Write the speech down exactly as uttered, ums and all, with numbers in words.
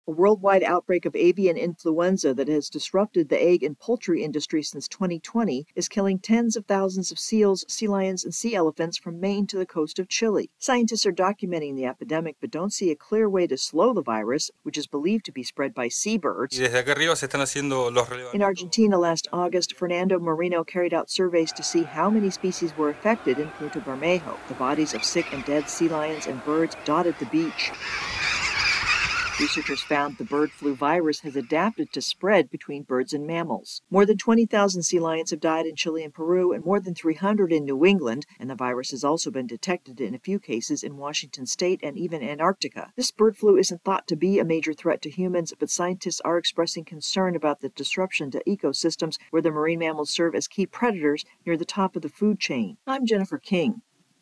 A worldwide outbreak of avian influenza that has disrupted the egg and poultry industry since twenty twenty is killing tens of thousands of seals, sea lions, and sea elephants from Maine to the coast of Chile. Scientists are documenting the epidemic but don't see a clear way to slow the virus, which is believed to be spread by seabirds. Y desde acá arriba se están haciendo los In Argentina last August, Fernando Marino carried out surveys to see how many species were affected in Punta Bermejo. The bodies of sick and dead sea lions and birds dotted the beach. Researchers found the bird flu virus has adapted to spread between birds and mammals. More than twenty thousand sea lions have died in Chile and Peru, and more than three hundred in New England, and the virus has also been detected in a few cases in Washington state and even Antarctica. This bird flu isn't thought to be a major threat to humans, but scientists are expressing concern about the disruption to ecosystems where the marine mammals serve as key predators near the top of the food chain. I'm Jennifer King.